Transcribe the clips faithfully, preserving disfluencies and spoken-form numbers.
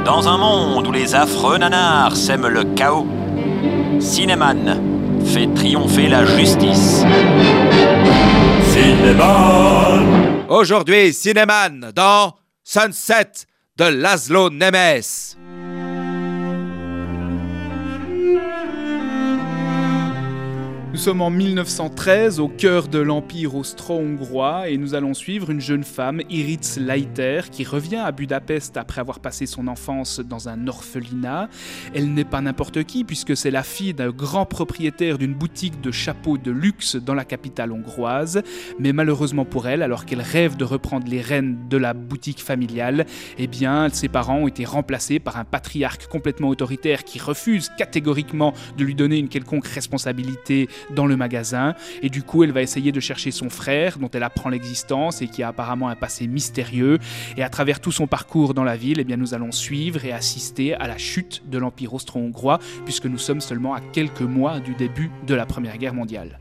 Dans un monde où les affreux nanars sèment le chaos, Cinéman fait triompher la justice. Cinéman. Aujourd'hui, Cinéman dans Sunset de Laszlo Nemes. Nous sommes en mille neuf cent treize, au cœur de l'Empire austro-hongrois, et nous allons suivre une jeune femme, Iritz Leiter, qui revient à Budapest après avoir passé son enfance dans un orphelinat. Elle n'est pas n'importe qui, puisque c'est la fille d'un grand propriétaire d'une boutique de chapeaux de luxe dans la capitale hongroise. Mais malheureusement pour elle, alors qu'elle rêve de reprendre les rênes de la boutique familiale, eh bien, ses parents ont été remplacés par un patriarche complètement autoritaire qui refuse catégoriquement de lui donner une quelconque responsabilité dans le magasin, et du coup elle va essayer de chercher son frère dont elle apprend l'existence et qui a apparemment un passé mystérieux, et à travers tout son parcours dans la ville, eh bien, nous allons suivre et assister à la chute de l'Empire austro-hongrois, puisque nous sommes seulement à quelques mois du début de la Première Guerre mondiale.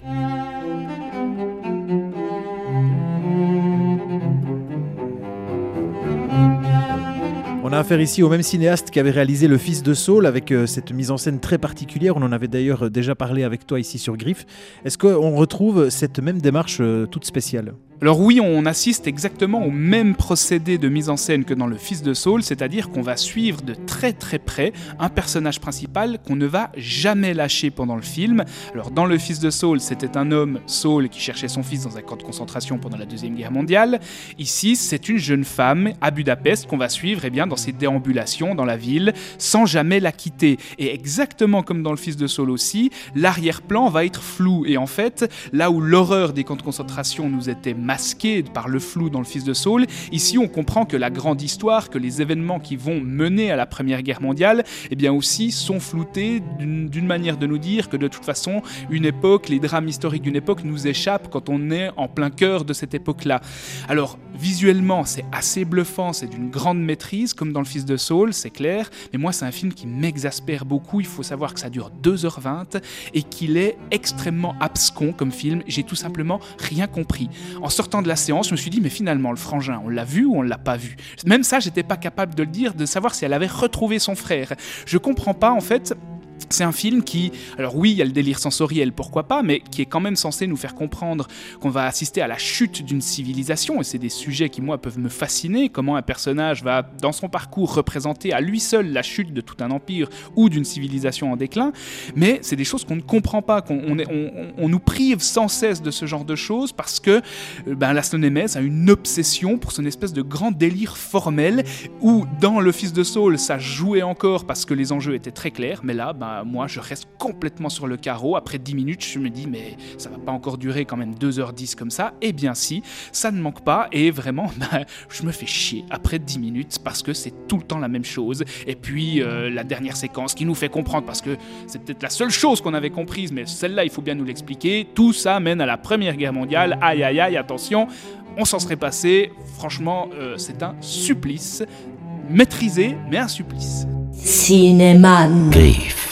On a affaire ici au même cinéaste qui avait réalisé Le Fils de Saul, avec euh, cette mise en scène très particulière. On en avait d'ailleurs déjà parlé avec toi ici sur Griffe. Est-ce qu'on retrouve cette même démarche euh, toute spéciale ? Alors oui, on assiste exactement au même procédé de mise en scène que dans Le Fils de Saul, c'est-à-dire qu'on va suivre de très très près un personnage principal qu'on ne va jamais lâcher pendant le film. Alors dans Le Fils de Saul, c'était un homme, Saul, qui cherchait son fils dans un camp de concentration pendant la Deuxième Guerre mondiale. Ici, c'est une jeune femme à Budapest qu'on va suivre eh bien, dans ses déambulations dans la ville, sans jamais la quitter. Et exactement comme dans Le Fils de Saul aussi, l'arrière-plan va être flou. Et en fait, là où l'horreur des camps de concentration nous était masqué par le flou dans Le Fils de Saul, ici on comprend que la grande histoire, que les événements qui vont mener à la Première Guerre mondiale, eh bien aussi sont floutés d'une, d'une manière de nous dire que de toute façon, une époque, les drames historiques d'une époque nous échappent quand on est en plein cœur de cette époque-là. Alors, visuellement, c'est assez bluffant, c'est d'une grande maîtrise, comme dans Le Fils de Saul, c'est clair, mais moi c'est un film qui m'exaspère beaucoup. Il faut savoir que ça dure deux heures vingt et qu'il est extrêmement abscon comme film. J'ai tout simplement rien compris. En sortant de la séance, je me suis dit, mais finalement, le frangin, on l'a vu ou on l'a pas vu ? Même ça, j'étais pas capable de le dire, de savoir si elle avait retrouvé son frère. Je comprends pas, en fait. C'est un film qui, alors oui, il y a le délire sensoriel, pourquoi pas, mais qui est quand même censé nous faire comprendre qu'on va assister à la chute d'une civilisation, et c'est des sujets qui, moi, peuvent me fasciner, comment un personnage va, dans son parcours, représenter à lui seul la chute de tout un empire ou d'une civilisation en déclin, mais c'est des choses qu'on ne comprend pas, qu'on on est, on, on nous prive sans cesse de ce genre de choses, parce que ben, Laszlo Nemes a une obsession pour son espèce de grand délire formel, où dans Le Fils de Saul, ça jouait encore parce que les enjeux étaient très clairs, mais là, ben, moi je reste complètement sur le carreau. Après dix minutes, je me dis mais ça va pas encore durer quand même deux heures dix comme ça. Eh bien si, ça ne manque pas, et vraiment ben, je me fais chier après dix minutes parce que c'est tout le temps la même chose. Et puis euh, la dernière séquence qui nous fait comprendre, parce que c'est peut-être la seule chose qu'on avait comprise, mais celle-là il faut bien nous l'expliquer, tout ça mène à la Première Guerre mondiale. Aïe aïe aïe, attention, on s'en serait passé. Franchement, euh, c'est un supplice, maîtrisé mais un supplice. Cinéman. Griffe.